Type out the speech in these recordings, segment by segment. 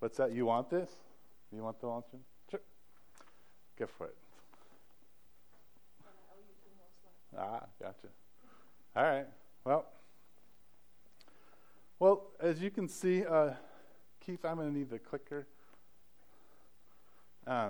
What's that? You want this? You want the launcher? Sure. Go for it. Gotcha. All right. Well, as you can see, Keith, I'm going to need the clicker. A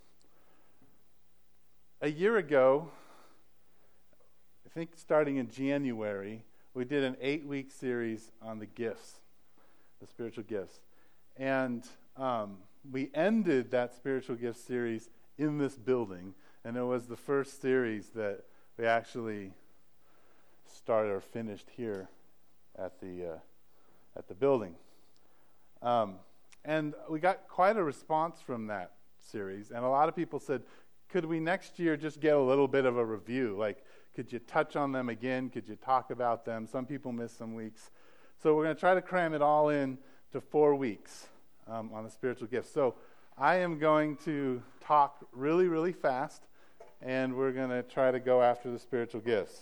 year ago, I think starting in January, we did an 8-week series on the gifts, the spiritual gifts. And we ended that spiritual gifts series in this building, and it was the first series that we actually started or finished here at the building. And we got quite a response from that series, and a lot of people said, could we next year just get a little bit of a review? Like, could you touch on them again? Could you talk about them? Some people missed some weeks. So we're going to try to cram it all in to 4 weeks on the spiritual gifts. So I am going to talk really, really fast, and we're going to try to go after the spiritual gifts.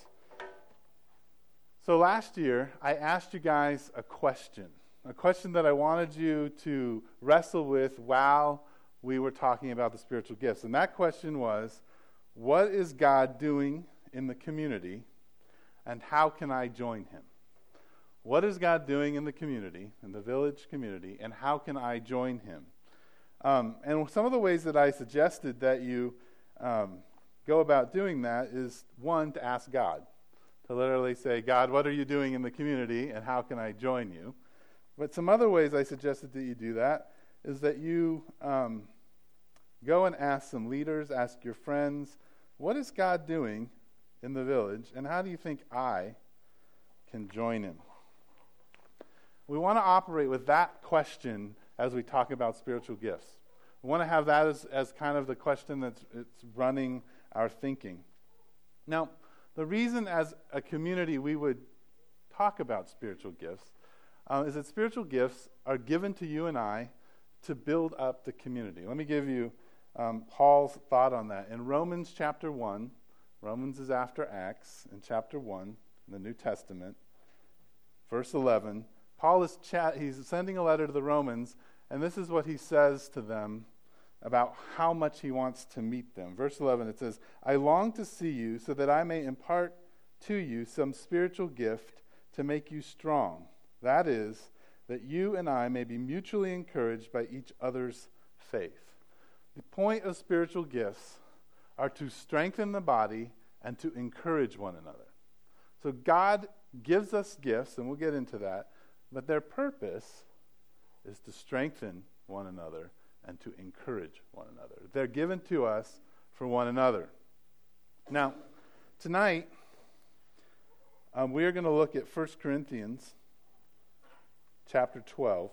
So last year, I asked you guys a question that I wanted you to wrestle with while we were talking about the spiritual gifts. And that question was, what is God doing in the community, and how can I join him? What is God doing in the community, in the village community, and how can I join him? And some of the ways that I suggested that you go about doing that is, one, to ask God. To literally say, God, what are you doing in the community, and how can I join you? But some other ways I suggested that you do that is that you go and ask some leaders, ask your friends, what is God doing in the village, and how do you think I can join him? We want to operate with that question as we talk about spiritual gifts. We want to have that as kind of the question that's running our thinking. Now, the reason as a community we would talk about spiritual gifts is that spiritual gifts are given to you and I to build up the community. Let me give you Paul's thought on that. In Romans chapter 1, Romans is after Acts, in chapter 1, in the New Testament, verse 11, Paul is he's sending a letter to the Romans, and this is what he says to them about how much he wants to meet them. Verse 11, it says, I long to see you so that I may impart to you some spiritual gift to make you strong. That is, that you and I may be mutually encouraged by each other's faith. The point of spiritual gifts are to strengthen the body and to encourage one another. So God gives us gifts, and we'll get into that, but their purpose is to strengthen one another and to encourage one another. They're given to us for one another. Now, tonight, we are going to look at 1 Corinthians chapter 12.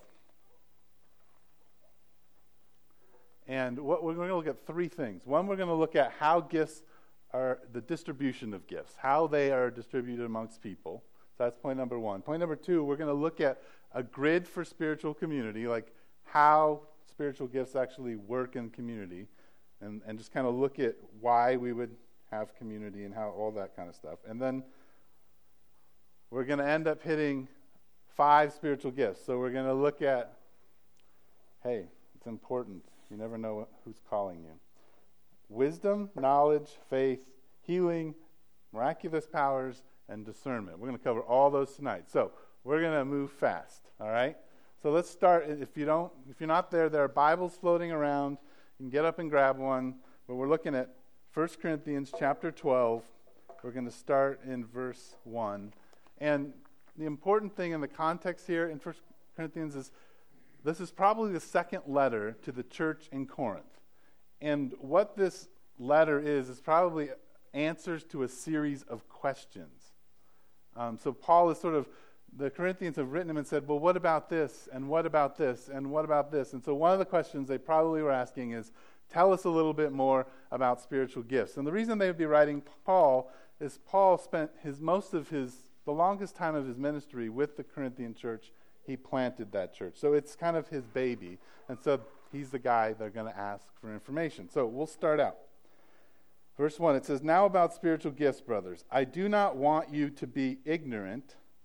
And what we're going to look at 3 things. One, we're going to look at how gifts are, the distribution of gifts, how they are distributed amongst people. So that's point number 1. Point number 2, we're going to look at a grid for spiritual community, like how spiritual gifts actually work in community, and just kind of look at why we would have community and how all that kind of stuff. And then we're going to end up hitting 5 spiritual gifts. So we're going to look at, hey, it's important. You never know who's calling you. Wisdom, knowledge, faith, healing, miraculous powers, and discernment. We're going to cover all those tonight. So we're going to move fast, all right? So let's start. If you're not there are Bibles floating around. You can get up and grab one. But we're looking at 1 Corinthians chapter 12. We're going to start in verse 1. And the important thing in the context here in 1 Corinthians is this is probably the second letter to the church in Corinth. And what this letter is probably answers to a series of questions. So Paul is the Corinthians have written him and said, well, what about this? And what about this? And what about this? And so one of the questions they probably were asking is, tell us a little bit more about spiritual gifts. And the reason they would be writing Paul is Paul spent the longest time of his ministry with the Corinthian church. He planted that church. So it's kind of his baby. And so he's the guy they're going to ask for information. So we'll start out. Verse 1, it says, now about spiritual gifts, brothers. I do not want you to be ignorant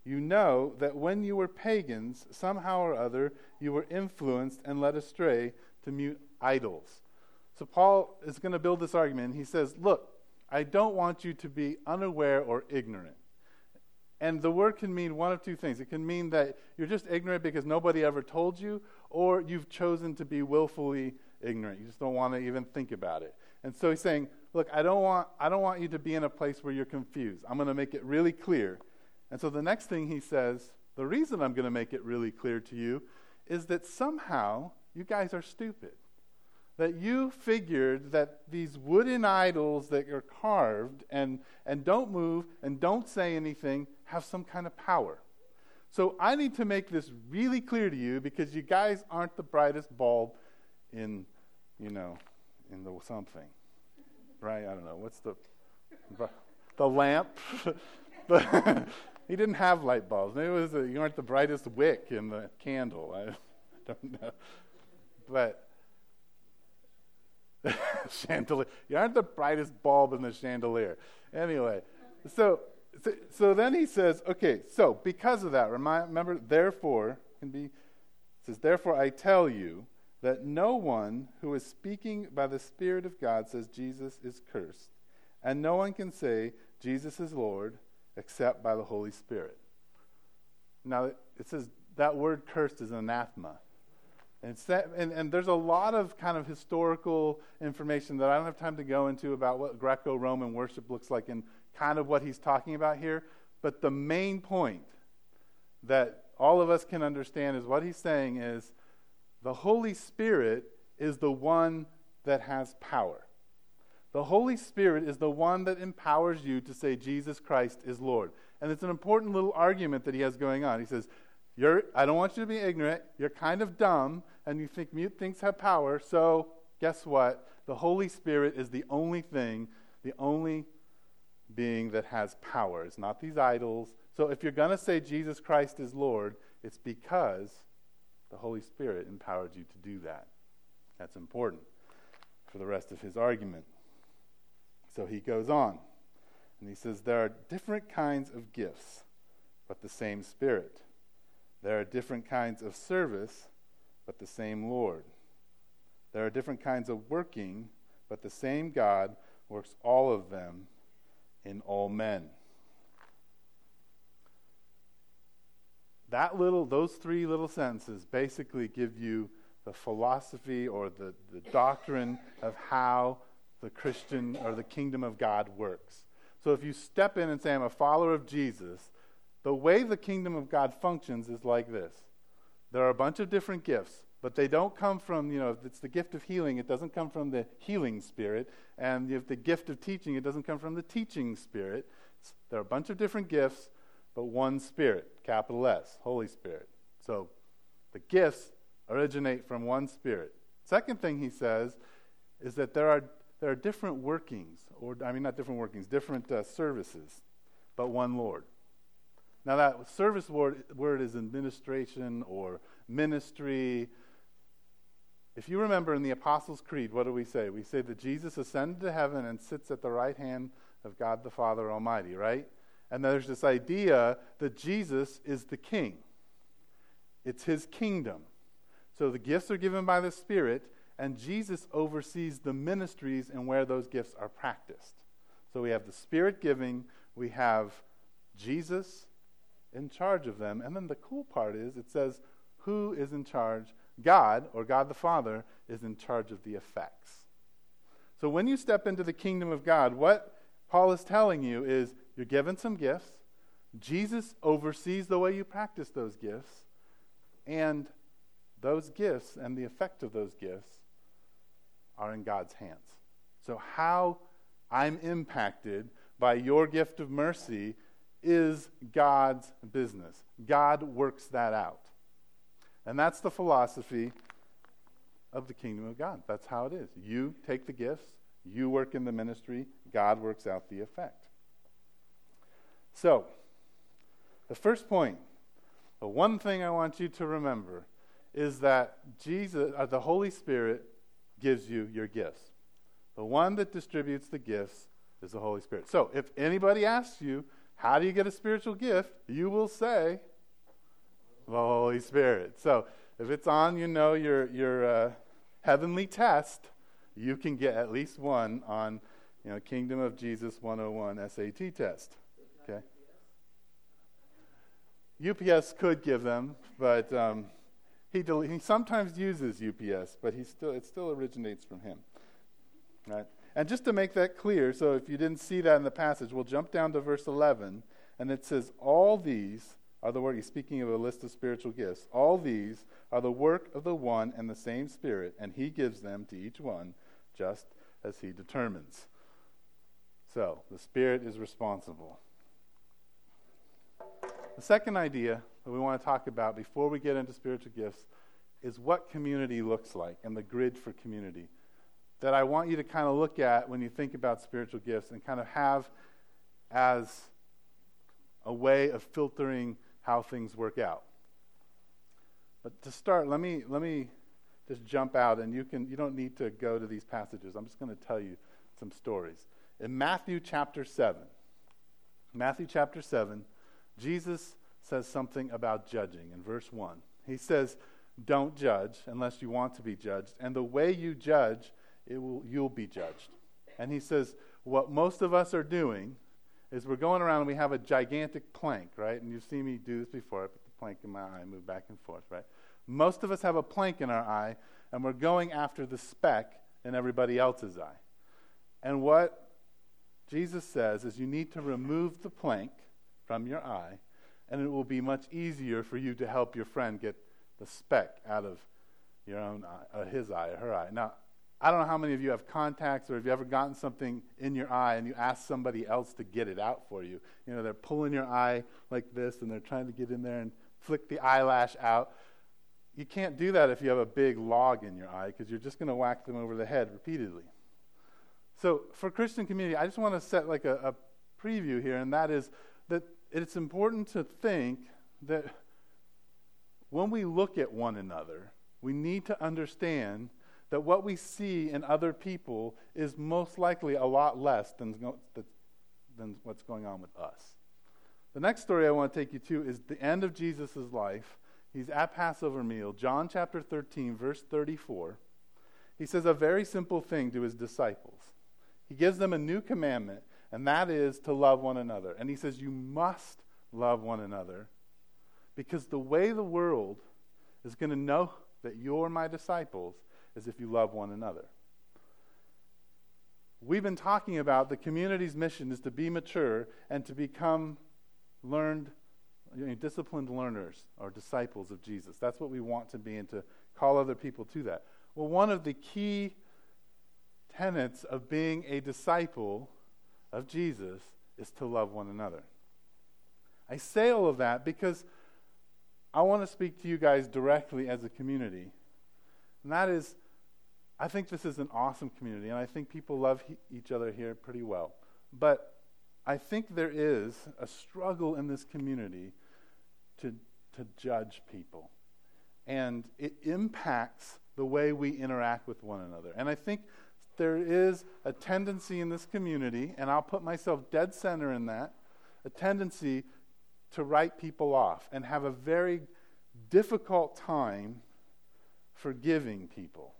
You know that when you were pagans, somehow or other, you were influenced and led astray to mute idols. So Paul is going to build this argument. He says, look, I don't want you to be unaware or ignorant. And the word can mean one of two things. It can mean that you're just ignorant because nobody ever told you, or you've chosen to be willfully ignorant. You just don't want to even think about it. And so he's saying, look, I don't want you to be in a place where you're confused. I'm going to make it really clear. And so the next thing he says, the reason I'm going to make it really clear to you is that somehow you guys are stupid. That you figured that these wooden idols that are carved and don't move and don't say anything have some kind of power. So I need to make this really clear to you because you guys aren't the brightest bulb in the something. Right? I don't know. What's the lamp? He didn't have light bulbs. Maybe it was you aren't the brightest wick in the candle. I don't know. But chandelier. You aren't the brightest bulb in the chandelier. Anyway, so then he says, okay, so because of that, remember, therefore, therefore I tell you that no one who is speaking by the Spirit of God says Jesus is cursed, and no one can say Jesus is Lord except by the Holy Spirit. Now, it says that word cursed is anathema. And there's a lot of kind of historical information that I don't have time to go into about what Greco-Roman worship looks like and kind of what he's talking about here. But the main point that all of us can understand is what he's saying is the Holy Spirit is the one that has power. The Holy Spirit is the one that empowers you to say Jesus Christ is Lord. And it's an important little argument that he has going on. He says, I don't want you to be ignorant. You're kind of dumb, and you think mute things have power. So guess what? The Holy Spirit is the only thing, the only being that has power. It's not these idols. So if you're going to say Jesus Christ is Lord, it's because the Holy Spirit empowered you to do that. That's important for the rest of his argument. So he goes on, and he says, there are different kinds of gifts, but the same Spirit. There are different kinds of service, but the same Lord. There are different kinds of working, but the same God works all of them in all men. Those three little sentences basically give you the philosophy or the doctrine of how the Christian or the kingdom of God works. So if you step in and say, I'm a follower of Jesus, the way the kingdom of God functions is like this. There are a bunch of different gifts, but they don't come from, if it's the gift of healing, it doesn't come from the healing spirit. And if the gift of teaching, it doesn't come from the teaching spirit. There are a bunch of different gifts, but one Spirit, capital S, Holy Spirit. So the gifts originate from one Spirit. Second thing he says is that there are different workings, different services, but one Lord. Now that service word is administration or ministry. If you remember in the Apostles' Creed, what do we say? We say that Jesus ascended to heaven and sits at the right hand of God the Father Almighty, right? And there's this idea that Jesus is the king. It's his kingdom. So the gifts are given by the Spirit, and Jesus oversees the ministries and where those gifts are practiced. So we have the Spirit giving, we have Jesus in charge of them, and then the cool part is it says who is in charge? God, or God the Father, is in charge of the effects. So when you step into the kingdom of God, what Paul is telling you is you're given some gifts, Jesus oversees the way you practice those gifts, and those gifts and the effect of those gifts are in God's hands. So how I'm impacted by your gift of mercy is God's business. God works that out. And that's the philosophy of the kingdom of God. That's how it is. You take the gifts, you work in the ministry, God works out the effect. So, the first point, the one thing I want you to remember is that the Holy Spirit gives you your gifts. The one that distributes the gifts is the Holy Spirit. So, if anybody asks you, How do you get a spiritual gift? You will say, the Holy Spirit. So if it's on, your heavenly test, you can get at least one on, Kingdom of Jesus 101 SAT test. Okay. UPS could give them, but he sometimes uses UPS, but it still originates from him. Right? And just to make that clear, so if you didn't see that in the passage, we'll jump down to verse 11, and it says, all these are the work, he's speaking of a list of spiritual gifts, all these are the work of the one and the same Spirit, and he gives them to each one just as he determines. So, the Spirit is responsible. The second idea that we want to talk about before we get into spiritual gifts is what community looks like and the grid for community that I want you to kind of look at when you think about spiritual gifts and kind of have as a way of filtering how things work out. But to start, let me just jump out, and you don't need to go to these passages. I'm just going to tell you some stories. In Matthew chapter 7, Jesus says something about judging in verse 1. He says, don't judge unless you want to be judged, and the way you judge, you'll be judged. And he says, what most of us are doing is we're going around and we have a gigantic plank, right? And you've seen me do this before. I put the plank in my eye, move back and forth, right? Most of us have a plank in our eye, and we're going after the speck in everybody else's eye. And what Jesus says is you need to remove the plank from your eye, and it will be much easier for you to help your friend get the speck out of your own eye, his eye or her eye. Now, I don't know how many of you have contacts, or have you ever gotten something in your eye and you ask somebody else to get it out for you. They're pulling your eye like this, and they're trying to get in there and flick the eyelash out. You can't do that if you have a big log in your eye, because you're just going to whack them over the head repeatedly. So for Christian community, I just want to set like a preview here, and that is that it's important to think that when we look at one another, we need to understand that what we see in other people is most likely a lot less than what's going on with us. The next story I want to take you to is the end of Jesus' life. He's at Passover meal, John chapter 13, verse 34. He says a very simple thing to his disciples. He gives them a new commandment, and that is to love one another. And he says, you must love one another, because the way the world is going to know that you're my disciples is if you love one another. We've been talking about the community's mission is to be mature and to become disciplined learners or disciples of Jesus. That's what we want to be, and to call other people to that. Well, one of the key tenets of being a disciple of Jesus is to love one another. I say all of that because I want to speak to you guys directly as a community. And that is, I think this is an awesome community, and I think people love each other here pretty well. But I think there is a struggle in this community to judge people. And it impacts the way we interact with one another. And I think there is a tendency in this community, and I'll put myself dead center in that, a tendency to write people off and have a very difficult time forgiving people.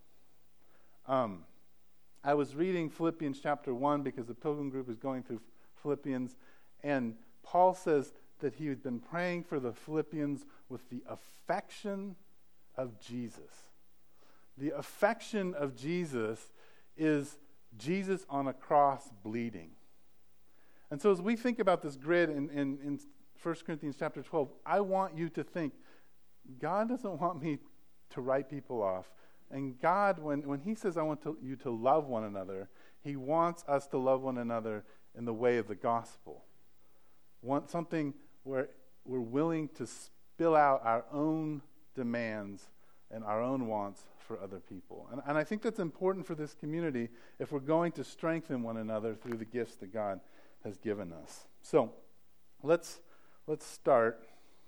I was reading Philippians chapter 1 because the Pilgrim group is going through Philippians, and Paul says that he had been praying for the Philippians with the affection of Jesus. The affection of Jesus is Jesus on a cross bleeding. And so as we think about this grid in 1 Corinthians chapter 12, I want you to think, God doesn't want me to write people off. And God, when he says, I want you to love one another, he wants us to love one another in the way of the gospel. Want something where we're willing to spill out our own demands and our own wants for other people. And I think that's important for this community if we're going to strengthen one another through the gifts that God has given us. So let's start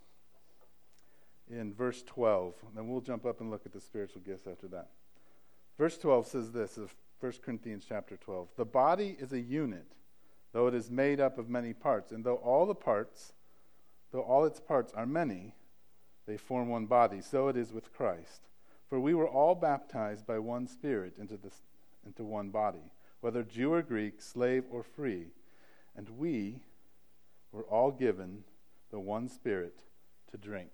in verse 12. And then we'll jump up and look at the spiritual gifts after that. Verse 12 says this of 1 Corinthians chapter 12. The body is a unit, though it is made up of many parts, and though all its parts are many, they form one body. So it is with Christ. For we were all baptized by one Spirit into one body, whether Jew or Greek, slave or free, and we were all given the one Spirit to drink.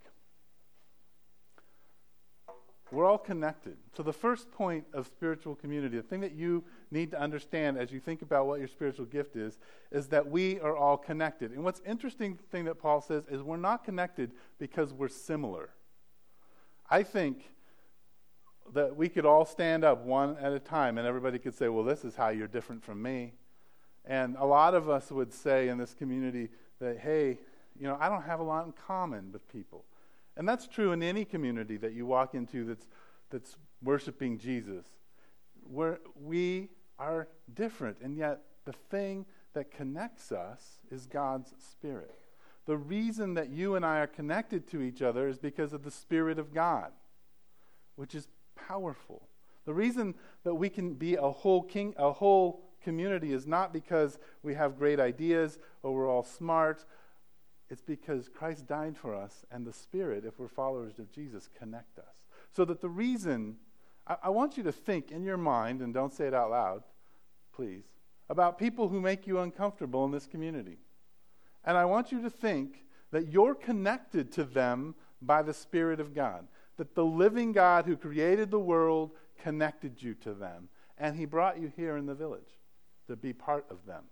We're all connected. So the first point of spiritual community, the thing that you need to understand as you think about what your spiritual gift is that we are all connected. And what's interesting thing that Paul says is we're not connected because we're similar. I think that we could all stand up one at a time and everybody could say, well, this is how you're different from me. And a lot of us would say in this community that, hey, I don't have a lot in common with people. And that's true in any community that you walk into that's worshiping Jesus. We are different, and yet the thing that connects us is God's Spirit. The reason that you and I are connected to each other is because of the Spirit of God, which is powerful. The reason that we can be a whole community is not because we have great ideas or we're all smart. It's because Christ died for us, and the Spirit, if we're followers of Jesus, connect us. So that the reason, I want you to think in your mind, and don't say it out loud, please, about people who make you uncomfortable in this community. And I want you to think that you're connected to them by the Spirit of God. That the living God who created the world connected you to them. And He brought you here in the village to be part of them.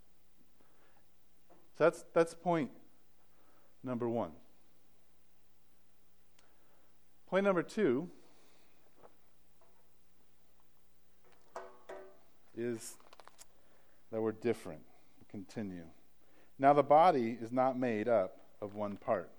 So that's point number one. Point number two is that we're different. We'll continue. Now the body is not made up of one part.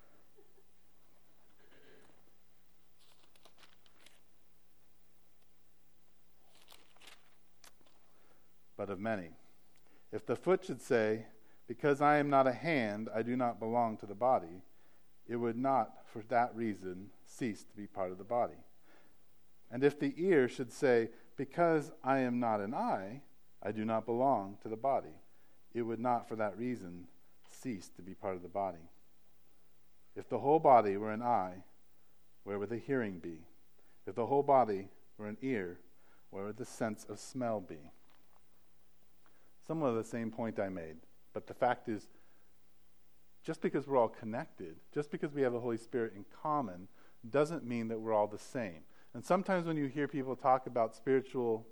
But of many. If the foot should say, because I am not a hand, I do not belong to the body, it would not, for that reason, cease to be part of the body. And if the ear should say, because I am not an eye, I do not belong to the body, it would not, for that reason, cease to be part of the body. If the whole body were an eye, where would the hearing be? If the whole body were an ear, where would the sense of smell be? Somewhat of the same point I made. But the fact is, just because we're all connected, just because we have the Holy Spirit in common, doesn't mean that we're all the same. And sometimes when you hear people talk about spiritual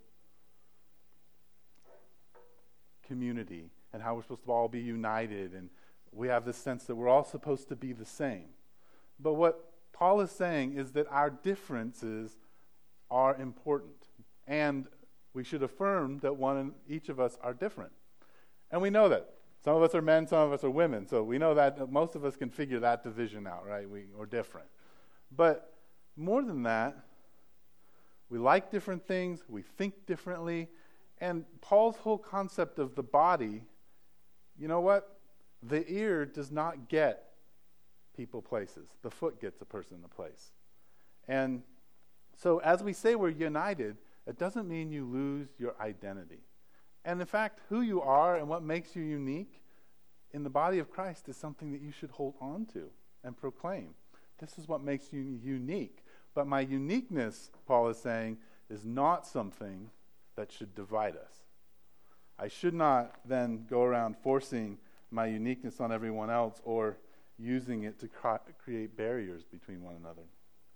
community and how we're supposed to all be united, and we have this sense that we're all supposed to be the same. But what Paul is saying is that our differences are important. And we should affirm that each of us are different. And we know that. Some of us are men, some of us are women. So we know that most of us can figure that division out, right? We're different. But more than that, we like different things, we think differently, and Paul's whole concept of the body, you know what? The ear does not get people places. The foot gets a person a place. And so as we say we're united, it doesn't mean you lose your identity. And in fact, who you are and what makes you unique in the body of Christ is something that you should hold on to and proclaim. This is what makes you unique. But my uniqueness, Paul is saying, is not something that should divide us. I should not then go around forcing my uniqueness on everyone else or using it to create barriers between one another.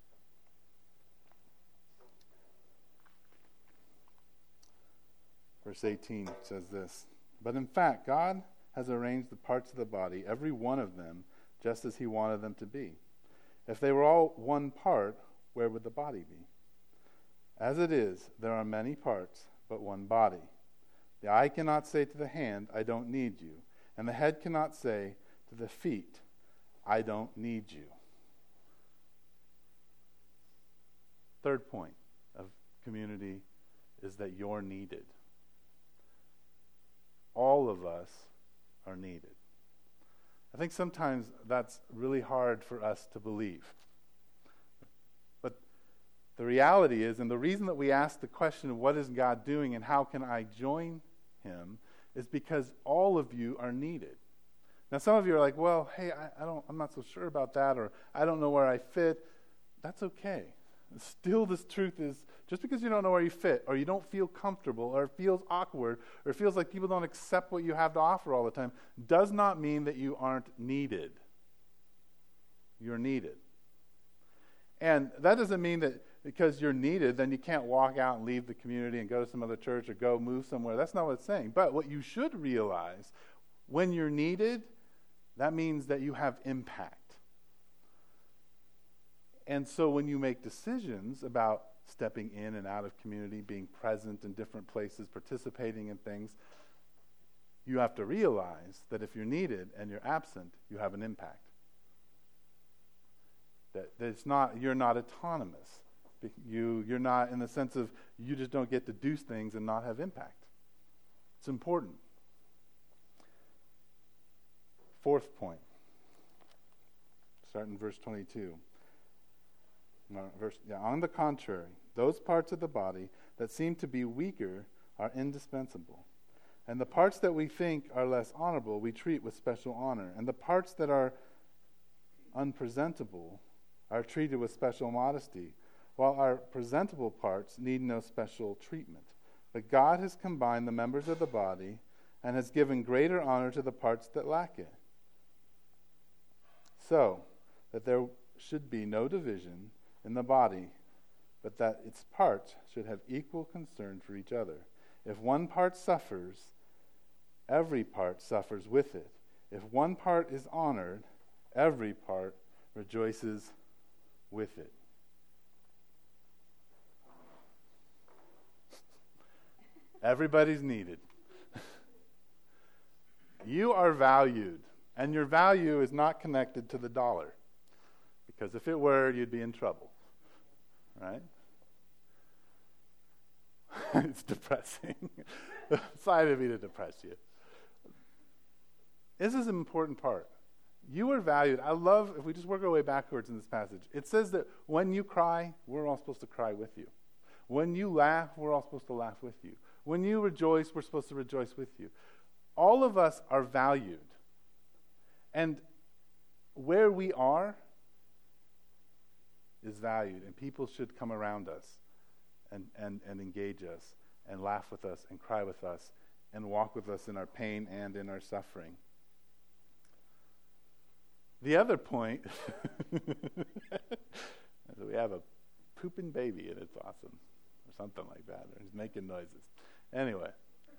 Verse 18 says this, but in fact, God has arranged the parts of the body, every one of them, just as He wanted them to be. If they were all one part, where would the body be? As it is, there are many parts, but one body. The eye cannot say to the hand, I don't need you. And the head cannot say to the feet, I don't need you. Third point of community is that you're needed. All of us are needed. I think sometimes that's really hard for us to believe. But the reality is, and the reason that we ask the question of what is God doing and how can I join Him, is because all of you are needed. Now, some of you are like, well, hey, I'm not so sure about that, or I don't know where I fit. That's okay. Still, this truth is, just because you don't know where you fit, or you don't feel comfortable, or it feels awkward, or it feels like people don't accept what you have to offer all the time, does not mean that you aren't needed. You're needed. And that doesn't mean that because you're needed, then you can't walk out and leave the community and go to some other church or go move somewhere. That's not what it's saying. But what you should realize, when you're needed, that means that you have impact. And so when you make decisions about stepping in and out of community, being present in different places, participating in things, you have to realize that if you're needed and you're absent, you have an impact. That you're not autonomous. You're not in the sense of you just don't get to do things and not have impact. It's important. Fourth point. Start in verse 22. On the contrary, those parts of the body that seem to be weaker are indispensable. And the parts that we think are less honorable we treat with special honor. And the parts that are unpresentable are treated with special modesty, while our presentable parts need no special treatment. But God has combined the members of the body and has given greater honor to the parts that lack it, so that there should be no division in the body, but that its parts should have equal concern for each other. If one part suffers, every part suffers with it. If one part is honored, every part rejoices with it. Everybody's needed. You are valued, and your value is not connected to the dollar, because if it were, you'd be in trouble. Right? It's depressing. Sorry to me to depress you. This is an important part. You are valued. I love, if we just work our way backwards in this passage, it says that when you cry, we're all supposed to cry with you. When you laugh, we're all supposed to laugh with you. When you rejoice, we're supposed to rejoice with you. All of us are valued. And where we are is valued, and people should come around us and engage us and laugh with us and cry with us and walk with us in our pain and in our suffering. The other point is that we have a pooping baby and it's awesome, or something like that, or he's making noises. Anyway,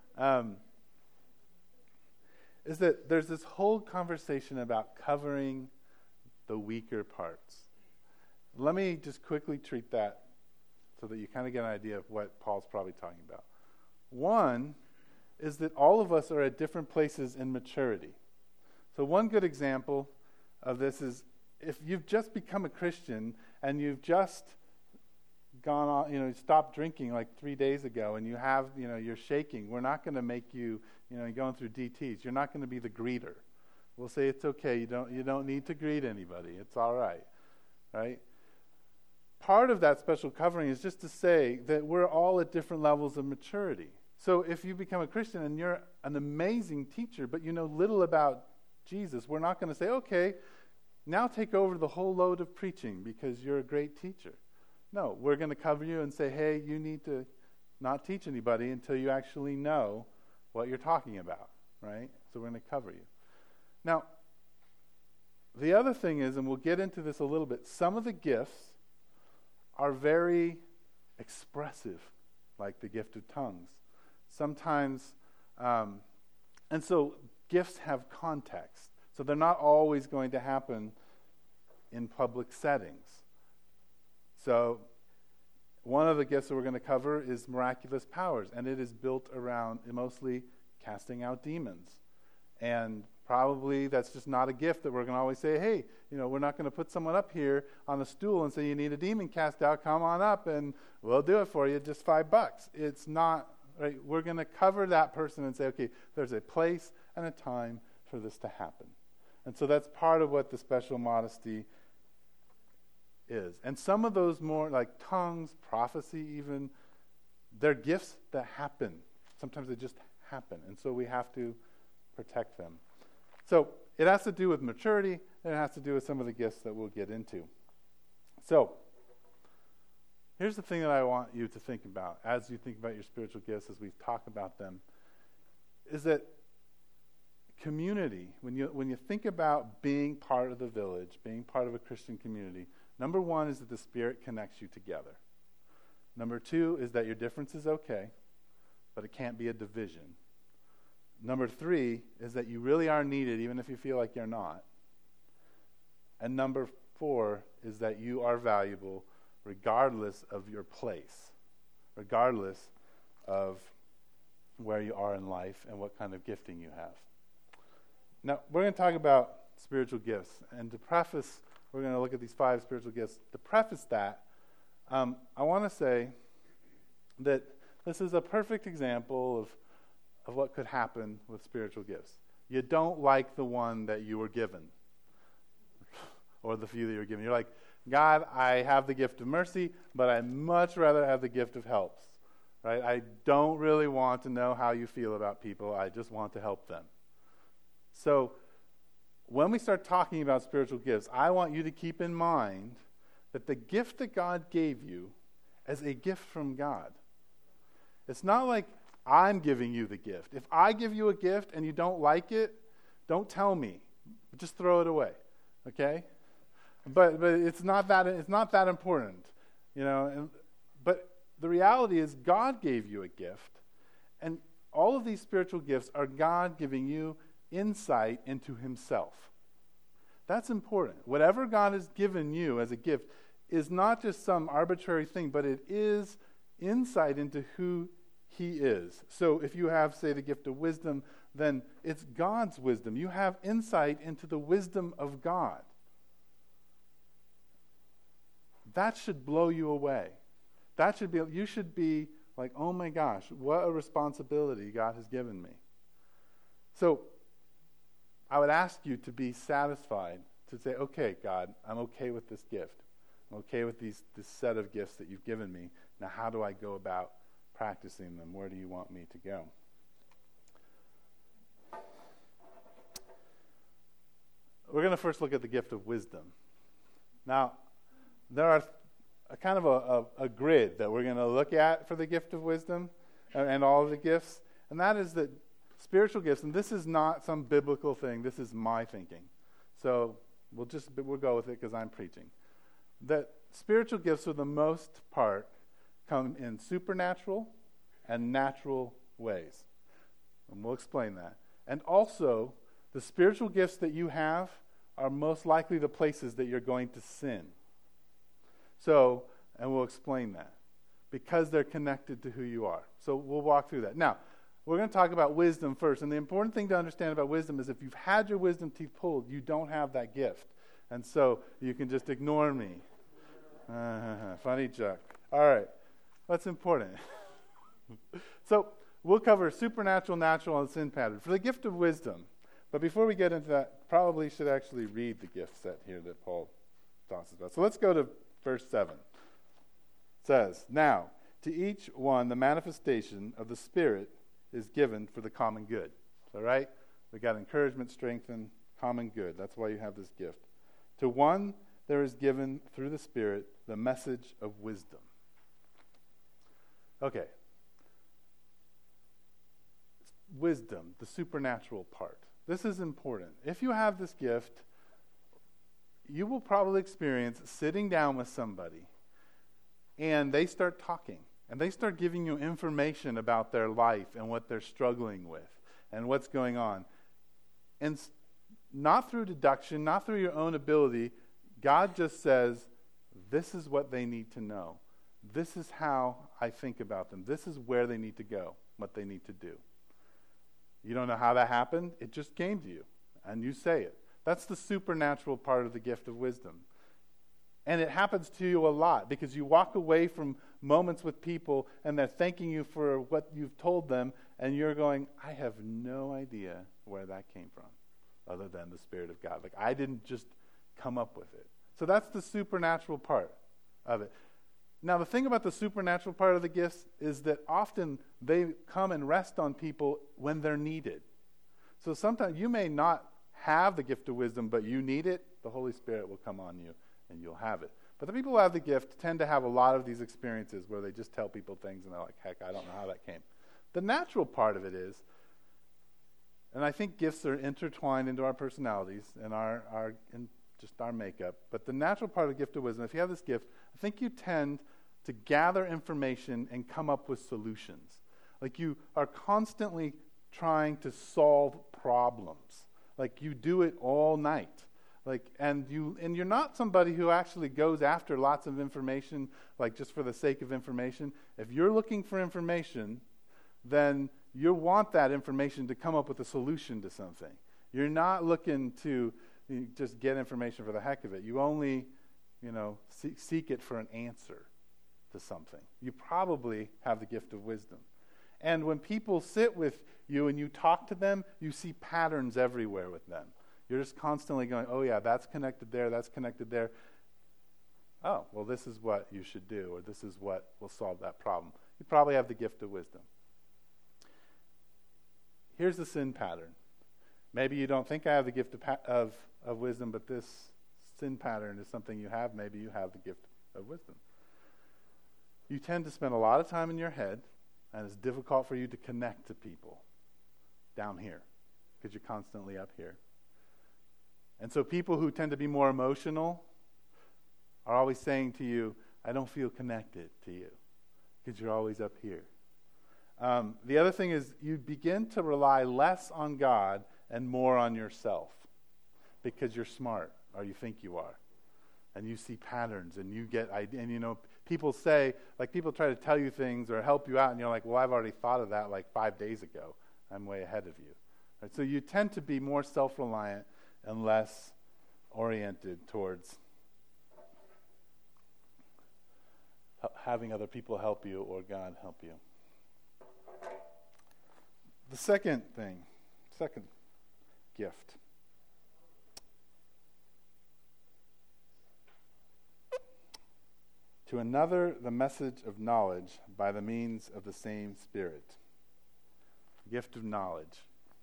is that there's this whole conversation about covering the weaker parts. Let me just quickly treat that so that you kind of get an idea of what Paul's probably talking about. One is that all of us are at different places in maturity. So one good example of this is if you've just become a Christian and you've just gone on, stopped drinking like 3 days ago, and you have, you're shaking. We're not going to make you, going through DTs. You're not going to be the greeter. We'll say it's okay. You don't need to greet anybody. It's all right, right? Part of that special covering is just to say that we're all at different levels of maturity. So if you become a Christian and you're an amazing teacher, but you know little about Jesus, we're not going to say, okay, now take over the whole load of preaching because you're a great teacher. No, we're going to cover you and say, hey, you need to not teach anybody until you actually know what you're talking about, right? So we're going to cover you. Now, the other thing is, and we'll get into this a little bit, some of the gifts are very expressive, like the gift of tongues. Sometimes, and so gifts have context. So they're not always going to happen in public settings. So one of the gifts that we're going to cover is miraculous powers, and it is built around mostly casting out demons. And probably that's just not a gift that we're going to always say, hey, we're not going to put someone up here on a stool and say, you need a demon cast out, come on up and we'll do it for you, just $5. It's not, right? We're going to cover that person and say, okay, there's a place and a time for this to happen. And so that's part of what the special modesty is. And some of those more like tongues, prophecy even, they're gifts that happen. Sometimes they just happen. And so we have to protect them. So it has to do with maturity, and it has to do with some of the gifts that we'll get into. So here's the thing that I want you to think about as you think about your spiritual gifts, as we talk about them, is that community, when you think about being part of the village, being part of a Christian community, number one is that the Spirit connects you together. Number two is that your difference is okay, but it can't be a division. Number three is that you really are needed, even if you feel like you're not. And number four is that you are valuable regardless of your place, regardless of where you are in life and what kind of gifting you have. Now, we're going to talk about spiritual gifts. And to preface, we're going to look at these 5 spiritual gifts. To preface that, I want to say that this is a perfect example of what could happen with spiritual gifts. You don't like the one that you were given, or the few that you were given. You're like, God, I have the gift of mercy, but I'd much rather have the gift of helps. Right? I don't really want to know how you feel about people. I just want to help them. So when we start talking about spiritual gifts, I want you to keep in mind that the gift that God gave you is a gift from God. It's not like I'm giving you the gift. If I give you a gift and you don't like it, don't tell me. Just throw it away. Okay? But it's not that important, you know. But the reality is God gave you a gift, and all of these spiritual gifts are God giving you insight into himself. That's important. Whatever God has given you as a gift is not just some arbitrary thing, but it is insight into who he is. So if you have, say, the gift of wisdom, then it's God's wisdom. You have insight into the wisdom of God. That should blow you away. You should be like, oh my gosh, what a responsibility God has given me. So I would ask you to be satisfied, to say, okay, God, I'm okay with this gift. I'm okay with this set of gifts that you've given me. Now how do I go about practicing them? Where do you want me to go? We're going to first look at the gift of wisdom. Now, there are a kind of a grid that we're going to look at for the gift of wisdom and all of the gifts, and that is that spiritual gifts, and this is not some biblical thing, this is my thinking. So we'll go with it because I'm preaching. That spiritual gifts, for the most part, come in supernatural and natural ways. And we'll explain that. And also, the spiritual gifts that you have are most likely the places that you're going to sin. So, and we'll explain that, because they're connected to who you are. So we'll walk through that. Now, we're going to talk about wisdom first. And the important thing to understand about wisdom is if you've had your wisdom teeth pulled, you don't have that gift. And so you can just ignore me. Funny joke. All right. That's important. So we'll cover supernatural, natural, and sin pattern. For the gift of wisdom, but before we get into that, probably should actually read the gift set here that Paul talks about. So let's go to verse 7. It says, now, to each one the manifestation of the Spirit is given for the common good. All right? We got encouragement, strength, and common good. That's why you have this gift. To one there is given through the Spirit the message of wisdom. Okay. Wisdom, the supernatural part. This is important. If you have this gift, you will probably experience sitting down with somebody and they start talking. And they start giving you information about their life and what they're struggling with and what's going on. And not through deduction, not through your own ability, God just says, this is what they need to know. This is how I think about them. This is where they need to go, what they need to do. You don't know how that happened? It just came to you, and you say it. That's the supernatural part of the gift of wisdom. And it happens to you a lot because you walk away from moments with people and they're thanking you for what you've told them, and you're going, I have no idea where that came from other than the Spirit of God. Like, I didn't just come up with it. So that's the supernatural part of it. Now, the thing about the supernatural part of the gifts is that often they come and rest on people when they're needed. So sometimes you may not have the gift of wisdom, but you need it, the Holy Spirit will come on you and you'll have it. But the people who have the gift tend to have a lot of these experiences where they just tell people things and they're like, heck, I don't know how that came. The natural part of it is, and I think gifts are intertwined into our personalities and in just our makeup, but the natural part of the gift of wisdom, if you have this gift, I think you tend to gather information and come up with solutions. Like you are constantly trying to solve problems. Like you do it all night. And you're not somebody who actually goes after lots of information, like just for the sake of information. If you're looking for information, then you want that information to come up with a solution to something. You're not looking to just get information for the heck of it. You only, seek it for an answer to something. You probably have the gift of wisdom. And when people sit with you and you talk to them, you see patterns everywhere with them. You're just constantly going, oh yeah, that's connected there, that's connected there. Oh, well, this is what you should do, or this is what will solve that problem. You probably have the gift of wisdom. Here's the sin pattern. Maybe you don't think I have the gift of wisdom, but this sin pattern is something you have. Maybe you have the gift of wisdom. You tend to spend a lot of time in your head, and it's difficult for you to connect to people down here because you're constantly up here. And so people who tend to be more emotional are always saying to you, I don't feel connected to you because you're always up here. The other thing is you begin to rely less on God and more on yourself because you're smart, or you think you are. And you see patterns, and you get ideas. And people say, people try to tell you things or help you out, and you're like, well, I've already thought of that 5 days ago. I'm way ahead of you. Right? So you tend to be more self-reliant and less oriented towards having other people help you or God help you. The second gift. To another, the message of knowledge by the means of the same Spirit. Gift of knowledge.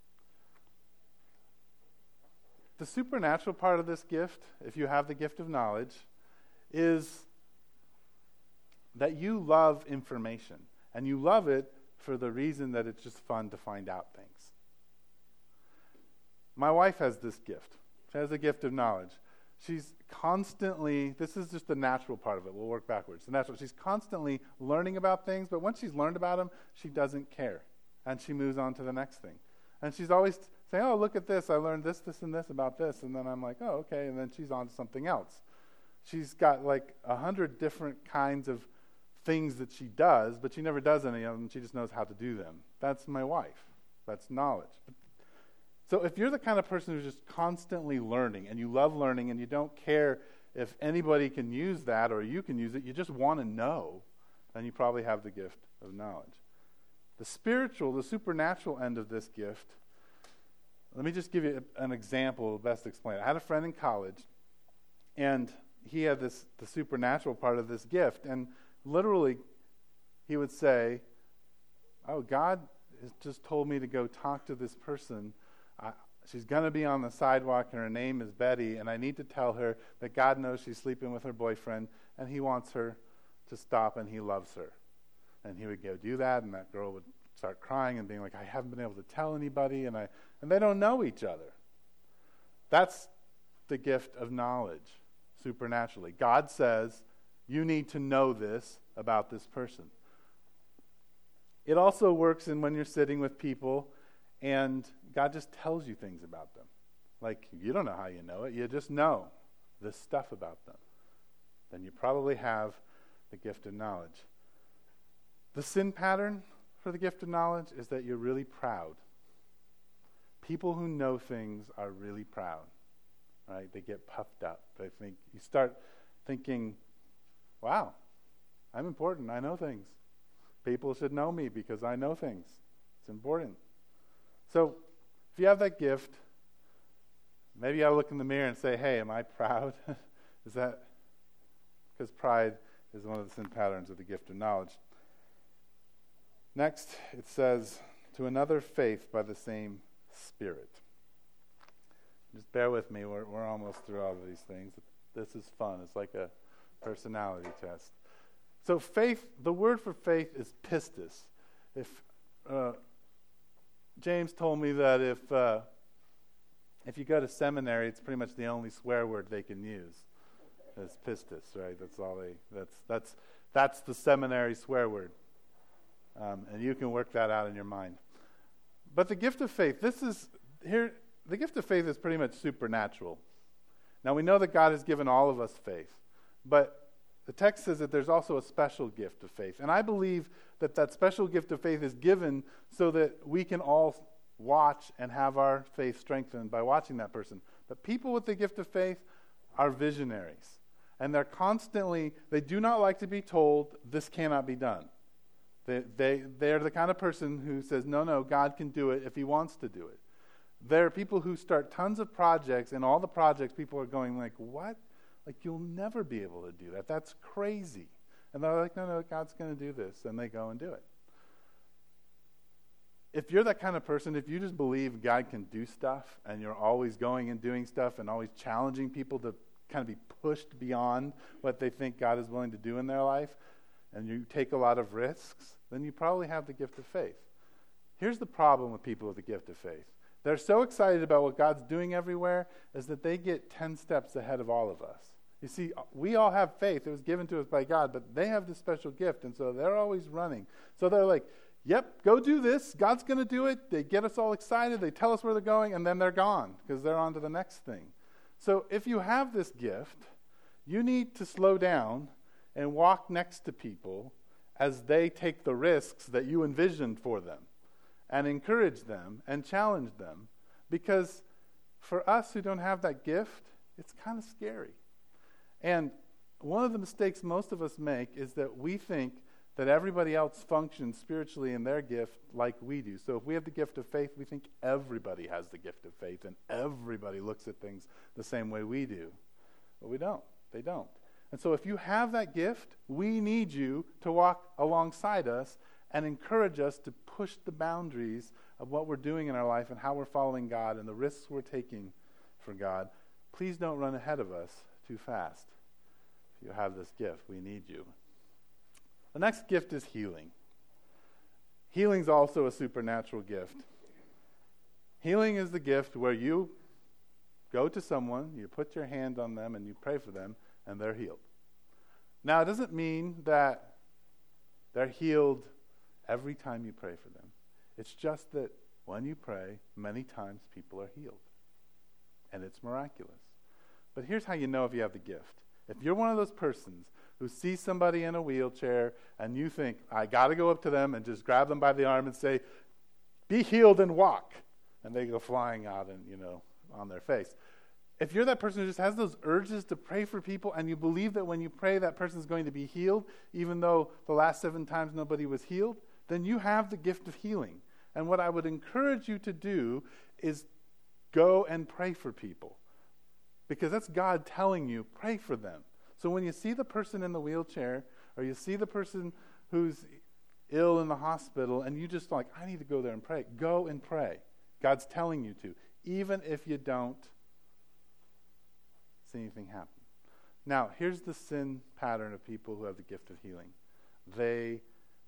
The supernatural part of this gift, if you have the gift of knowledge, is that you love information. And you love it for the reason that it's just fun to find out things. My wife has this gift. She has a gift of knowledge. She's constantly, this is just the natural part of it. We'll work backwards. The natural, she's constantly learning about things, but once she's learned about them, she doesn't care. And she moves on to the next thing. And she's always saying, oh, look at this. I learned this, and this about this. And then I'm like, oh, okay. And then she's on to something else. She's got 100 different kinds of things that she does, but she never does any of them. She just knows how to do them. That's my wife. That's knowledge. So if you're the kind of person who's just constantly learning, and you love learning, and you don't care if anybody can use that or you can use it, you just want to know, then you probably have the gift of knowledge. The spiritual, the supernatural end of this gift, let me just give you an example to best explain it. I had a friend in college, and he had the supernatural part of this gift, and literally he would say, oh, God has just told me to go talk to this person. She's going to be on the sidewalk, and her name is Betty, and I need to tell her that God knows she's sleeping with her boyfriend, and he wants her to stop, and he loves her. And he would go do that, and that girl would start crying and being like, I haven't been able to tell anybody, and they don't know each other. That's the gift of knowledge, supernaturally. God says, you need to know this about this person. It also works in when you're sitting with people, and God just tells you things about them. You don't know how you know it, you just know this stuff about them. Then you probably have the gift of knowledge. The sin pattern for the gift of knowledge is that you're really proud. People who know things are really proud, right? They get puffed up. They think, you start thinking, wow, I'm important. I know things. People should know me because I know things. It's important. So if you have that gift, maybe you ought to look in the mirror and say, hey, am I proud? Is that because pride is one of the sin patterns of the gift of knowledge. Next, it says, to another faith by the same Spirit. Just bear with me. We're almost through all of these things. This is fun. It's like a personality test. So faith, the word for faith is pistis. If James told me that if you go to seminary, it's pretty much the only swear word they can use. Is pistis, right? That's all that's the seminary swear word. And you can work that out in your mind. But the gift of faith, the gift of faith is pretty much supernatural. Now we know that God has given all of us faith, but the text says that there's also a special gift of faith. And I believe that special gift of faith is given so that we can all watch and have our faith strengthened by watching that person. But people with the gift of faith are visionaries. And they do not like to be told, this cannot be done. They're the kind of person who says, no, God can do it if he wants to do it. There are people who start tons of projects, and all the projects people are going like, what? Like, you'll never be able to do that. That's crazy. And they're like, no, God's going to do this. And they go and do it. If you're that kind of person, if you just believe God can do stuff, and you're always going and doing stuff and always challenging people to kind of be pushed beyond what they think God is willing to do in their life, and you take a lot of risks, then you probably have the gift of faith. Here's the problem with people with the gift of faith. They're so excited about what God's doing everywhere is that they get 10 steps ahead of all of us. You see, we all have faith. It was given to us by God, but they have this special gift, and so they're always running. So they're like, yep, go do this. God's going to do it. They get us all excited. They tell us where they're going, and then they're gone because they're on to the next thing. So if you have this gift, you need to slow down and walk next to people as they take the risks that you envisioned for them, and encourage them and challenge them. Because for us who don't have that gift, it's kind of scary. And one of the mistakes most of us make is that we think that everybody else functions spiritually in their gift like we do. So if we have the gift of faith, we think everybody has the gift of faith and everybody looks at things the same way we do. But we don't. They don't. And so if you have that gift, we need you to walk alongside us and encourage us to push the boundaries of what we're doing in our life and how we're following God and the risks we're taking for God. Please don't run ahead of us too fast. If you have this gift, we need you. The next gift is healing. Healing is also a supernatural gift. Healing is the gift where you go to someone, you put your hand on them, and you pray for them, and they're healed. Now, it doesn't mean that they're healed every time you pray for them. It's just that when you pray, many times people are healed. And it's miraculous. But here's how you know if you have the gift. If you're one of those persons who sees somebody in a wheelchair and you think, I got to go up to them and just grab them by the arm and say, be healed and walk. And they go flying out and, on their face. If you're that person who just has those urges to pray for people and you believe that when you pray that person's going to be healed, even though the last 7 times nobody was healed, then you have the gift of healing. And what I would encourage you to do is go and pray for people. Because that's God telling you, pray for them. So when you see the person in the wheelchair or you see the person who's ill in the hospital and you just like, I need to go there and pray, go and pray. God's telling you to, even if you don't see anything happen. Now, here's the sin pattern of people who have the gift of healing. They're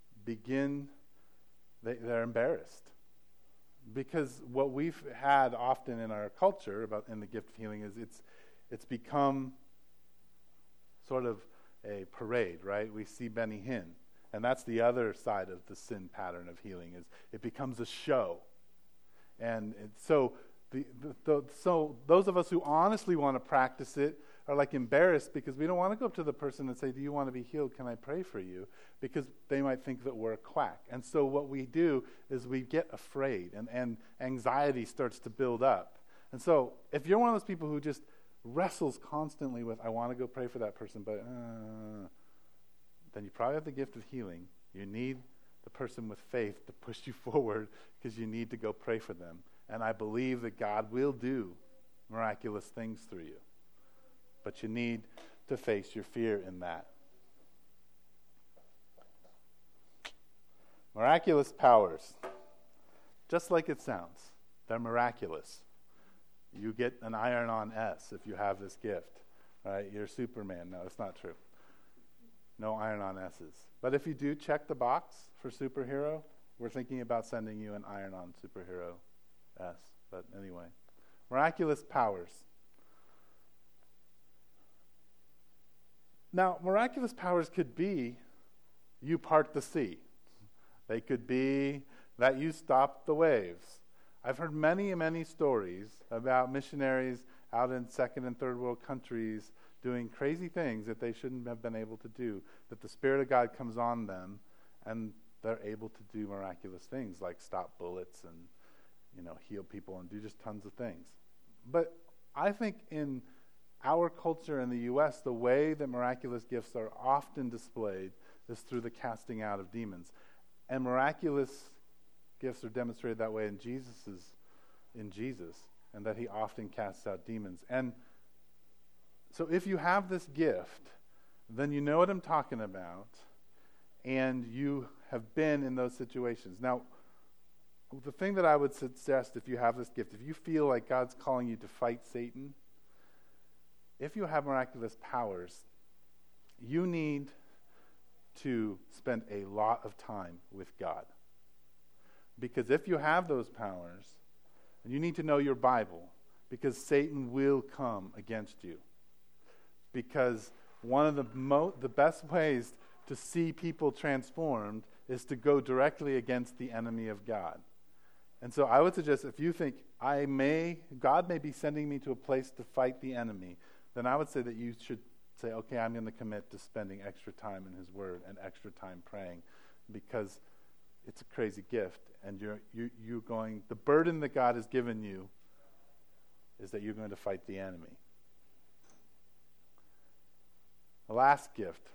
embarrassed. Because what we've had often in our culture in the gift of healing is it's become sort of a parade, right? We see Benny Hinn. And that's the other side of the sin pattern of healing is it becomes a show. And so those of us who honestly want to practice it are like embarrassed because we don't want to go up to the person and say, do you want to be healed? Can I pray for you? Because they might think that we're a quack. And so what we do is we get afraid and anxiety starts to build up. And so if you're one of those people who just wrestles constantly with, I want to go pray for that person, but then you probably have the gift of healing. You need the person with faith to push you forward because you need to go pray for them. And I believe that God will do miraculous things through you. But you need to face your fear in that. Miraculous powers. Just like it sounds. They're miraculous. You get an iron-on S if you have this gift. Right? You're Superman. No, it's not true. No iron-on S's. But if you do check the box for superhero, we're thinking about sending you an iron-on superhero S. But anyway. Miraculous powers. Now, miraculous powers could be you part the sea. They could be that you stop the waves. I've heard many, many stories about missionaries out in second and third world countries doing crazy things that they shouldn't have been able to do, that the Spirit of God comes on them and they're able to do miraculous things like stop bullets and, heal people and do just tons of things. But I think in our culture in the U.S., the way that miraculous gifts are often displayed is through the casting out of demons. And miraculous gifts are demonstrated that way in Jesus, and that he often casts out demons. And so if you have this gift, then you know what I'm talking about, and you have been in those situations. Now, the thing that I would suggest if you have this gift, if you feel like God's calling you to fight Satan, if you have miraculous powers, you need to spend a lot of time with God. Because if you have those powers, and you need to know your Bible, because Satan will come against you. Because one of the best ways to see people transformed is to go directly against the enemy of God. And so I would suggest if you think, God may be sending me to a place to fight the enemy, then I would say that you should say, okay, I'm going to commit to spending extra time in his word and extra time praying, because it's a crazy gift, and you're going, the burden that God has given you is that you're going to fight the enemy. The last gift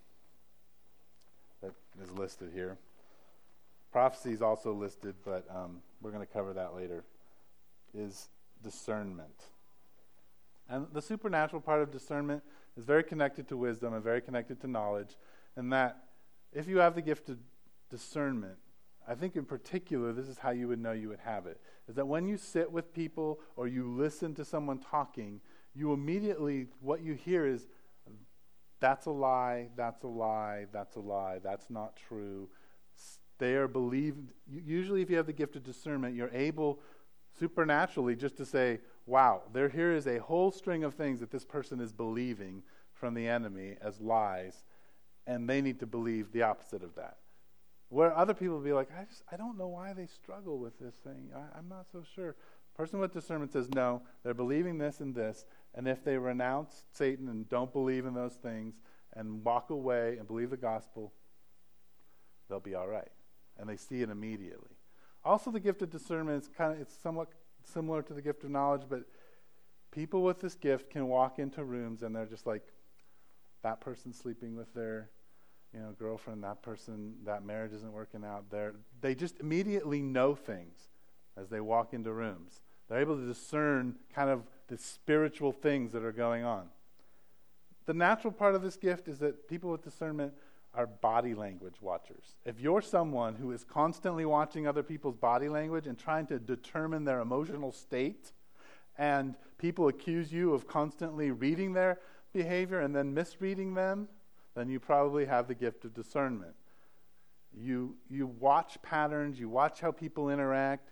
that is listed here, prophecy is also listed, but we're going to cover that later, is discernment. And the supernatural part of discernment is very connected to wisdom and very connected to knowledge, and that if you have the gift of discernment, I think in particular, this is how you would know you would have it, is that when you sit with people or you listen to someone talking, you immediately, what you hear is, that's a lie, that's a lie, that's a lie, that's not true. They are believed. Usually if you have the gift of discernment, you're able supernaturally just to say, wow, here is a whole string of things that this person is believing from the enemy as lies, and they need to believe the opposite of that. Where other people will be like, I don't know why they struggle with this thing. I'm not so sure. Person with discernment says, no, they're believing this and this, and if they renounce Satan and don't believe in those things and walk away and believe the gospel, they'll be all right. And they see it immediately. Also, the gift of discernment is it's somewhat similar to the gift of knowledge, but people with this gift can walk into rooms and they're just like, that person's sleeping with their girlfriend, that marriage isn't working out. They just immediately know things as they walk into rooms. They're able to discern kind of the spiritual things that are going on. The natural part of this gift is that people with discernment are body language watchers. If you're someone who is constantly watching other people's body language and trying to determine their emotional state, and people accuse you of constantly reading their behavior and then misreading them, then you probably have the gift of discernment. You watch patterns, you watch how people interact.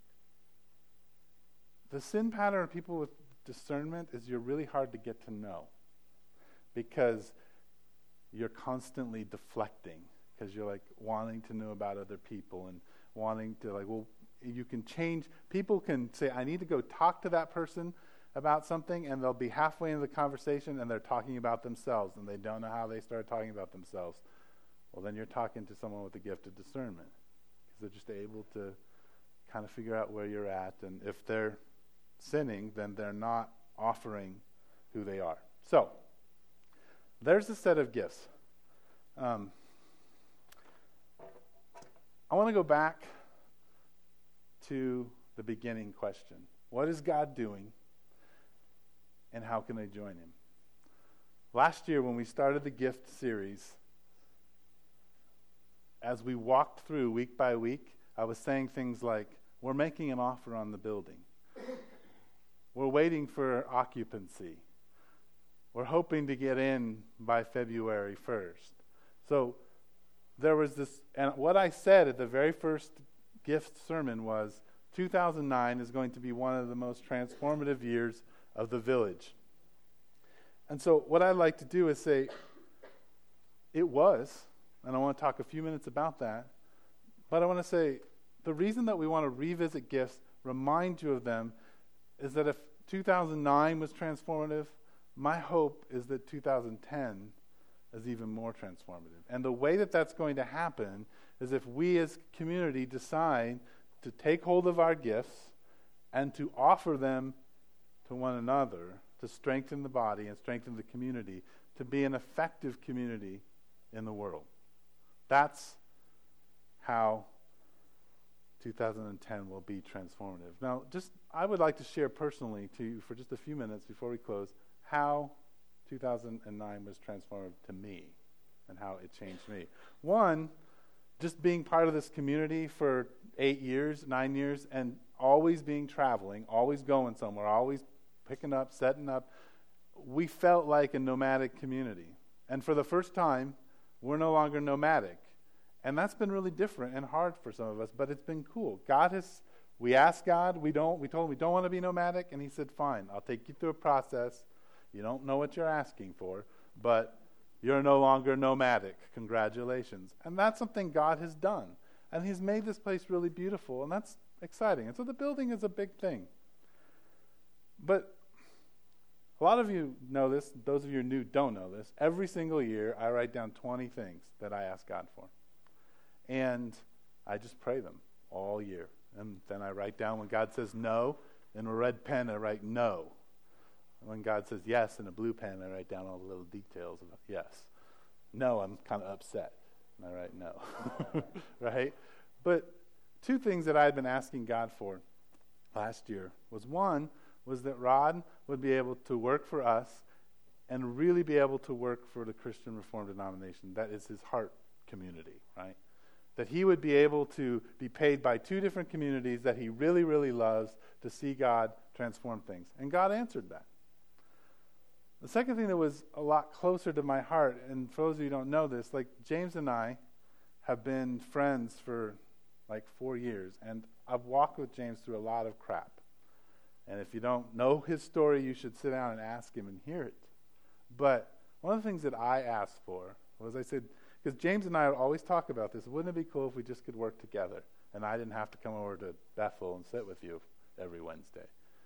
The sin pattern of people with discernment is you're really hard to get to know, because you're constantly deflecting, because you're like wanting to know about other people and wanting to you can change. People can say, I need to go talk to that person about something, and they'll be halfway into the conversation and they're talking about themselves and they don't know how they started talking about themselves. Well, then you're talking to someone with the gift of discernment, because they're just able to kind of figure out where you're at, and if they're sinning, then they're not offering who they are. So, there's a set of gifts. I want to go back to the beginning question. What is God doing, and how can I join him? Last year when we started the gift series, as we walked through week by week, I was saying things like, we're making an offer on the building. We're waiting for occupancy. We're hoping to get in by February 1st. So there was this, and what I said at the very first gift sermon was 2009 is going to be one of the most transformative years of the village. And so what I'd like to do is say, it was, and I want to talk a few minutes about that, but I want to say, the reason that we want to revisit gifts, remind you of them, is that if 2009 was transformative, my hope is that 2010 is even more transformative. And the way that that's going to happen is if we as a community decide to take hold of our gifts and to offer them to one another to strengthen the body and strengthen the community, to be an effective community in the world. That's how 2010 will be transformative. Now, I would like to share personally to you for just a few minutes before we close how 2009 was transformative to me and how it changed me. One, just being part of this community for 8 years, 9 years, and always being traveling, always going somewhere, always picking up, setting up, we felt like a nomadic community. And for the first time, we're no longer nomadic. And that's been really different and hard for some of us, but it's been cool. We asked God, we told him we don't want to be nomadic, and he said, fine, I'll take you through a process. You don't know what you're asking for, but you're no longer nomadic. Congratulations. And that's something God has done. And he's made this place really beautiful, and that's exciting. And so the building is a big thing. But a lot of you know this. Those of you who are new don't know this. Every single year, I write down 20 things that I ask God for. And I just pray them all year. And then I write down when God says no, in a red pen I write no. And when God says yes, in a blue pen I write down all the little details of yes. No, I'm kind of upset. And I write no. Right? But two things that I had been asking God for last year was that Rod would be able to work for us and really be able to work for the Christian Reformed denomination. That is his heart community, right? That he would be able to be paid by two different communities that he really, really loves to see God transform things. And God answered that. The second thing that was a lot closer to my heart, and for those of you who don't know this, like James and I have been friends for like 4 years, and I've walked with James through a lot of crap. And if you don't know his story, you should sit down and ask him and hear it. But one of the things that I asked for was, I said, because James and I would always talk about this, wouldn't it be cool if we just could work together and I didn't have to come over to Bethel and sit with you every Wednesday?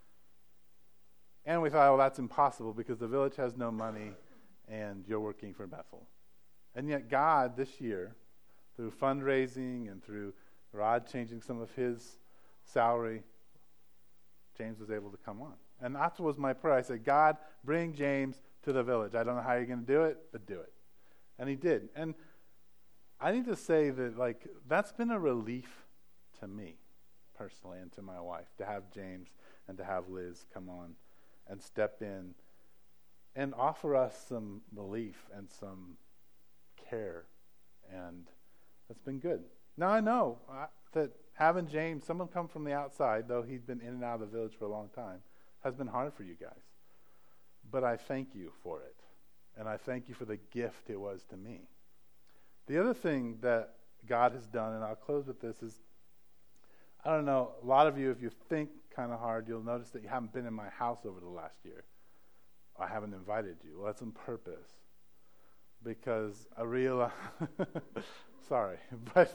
And we thought, well, that's impossible because the village has no money and you're working for Bethel. And yet God, this year, through fundraising and through Rod changing some of his salary, James was able to come on. And that was my prayer. I said, God, bring James to the village. I don't know how you're going to do it, but do it. And he did. And I need to say that, like, that's been a relief to me personally and to my wife, to have James and to have Liz come on and step in and offer us some relief and some care. And that's been good. Now I know that having James, someone come from the outside, though he'd been in and out of the village for a long time, has been hard for you guys. But I thank you for it. And I thank you for the gift it was to me. The other thing that God has done, and I'll close with this, is, I don't know, a lot of you, if you think kind of hard, you'll notice that you haven't been in my house over the last year. I haven't invited you. Well, that's on purpose. Because I realize, sorry, but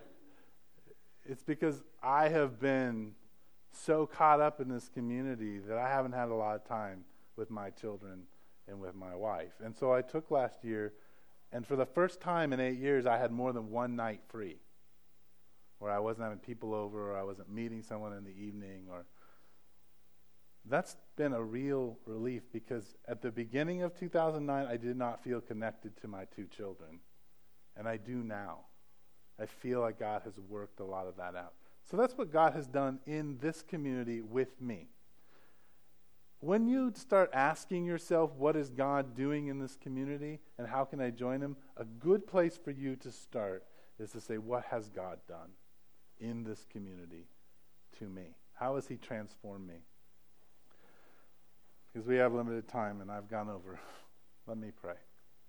it's because I have been so caught up in this community that I haven't had a lot of time with my children and with my wife. And so I took last year, and for the first time in 8 years, I had more than one night free, where I wasn't having people over, or I wasn't meeting someone in the evening, or that's been a real relief, because at the beginning of 2009, I did not feel connected to my two children, and I do now. I feel like God has worked a lot of that out. So that's what God has done in this community with me. When you start asking yourself, what is God doing in this community and how can I join him? A good place for you to start is to say, what has God done in this community to me? How has he transformed me? Because we have limited time and I've gone over. Let me pray.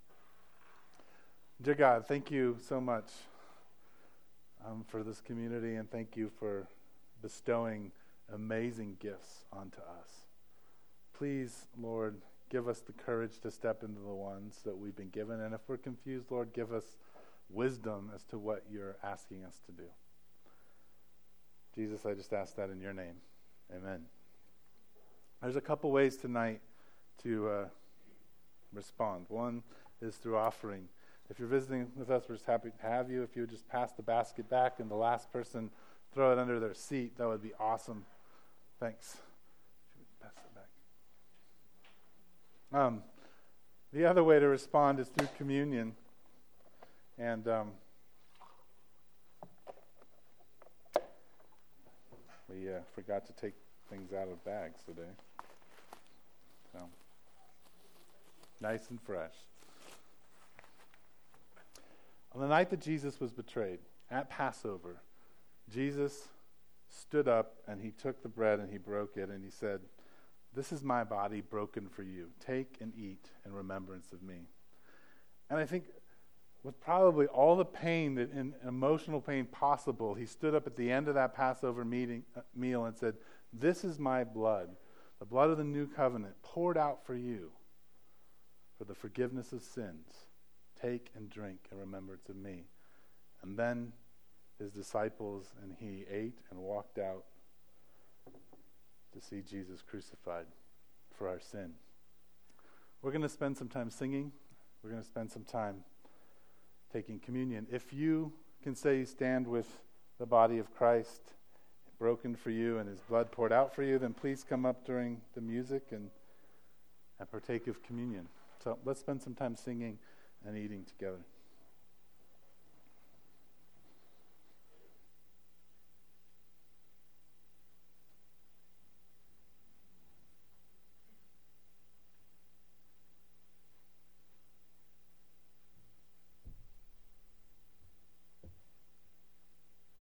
Dear God, thank you so much for this community, and thank you for bestowing amazing gifts onto us. Please, Lord, give us the courage to step into the ones that we've been given, and if we're confused, Lord, give us wisdom as to what you're asking us to do. Jesus, I just ask that in your name. Amen. There's a couple ways tonight to respond. One is through offering. If you're visiting with us, we're just happy to have you. If you would just pass the basket back and the last person throw it under their seat, that would be awesome. Thanks. Pass it back. The other way to respond is through communion. And we forgot to take things out of bags today. So, nice and fresh. On the night that Jesus was betrayed, at Passover, Jesus stood up and he took the bread and he broke it and he said, "This is my body broken for you. Take and eat in remembrance of me." And I think with probably all the pain and emotional pain possible, he stood up at the end of that Passover meal and said, "This is my blood, the blood of the new covenant, poured out for you for the forgiveness of sins. Take and drink in remembrance of me." And then his disciples and he ate and walked out to see Jesus crucified for our sin. We're going to spend some time singing. We're going to spend some time taking communion. If you can say you stand with the body of Christ broken for you and his blood poured out for you, then please come up during the music and partake of communion. So let's spend some time singing and eating together.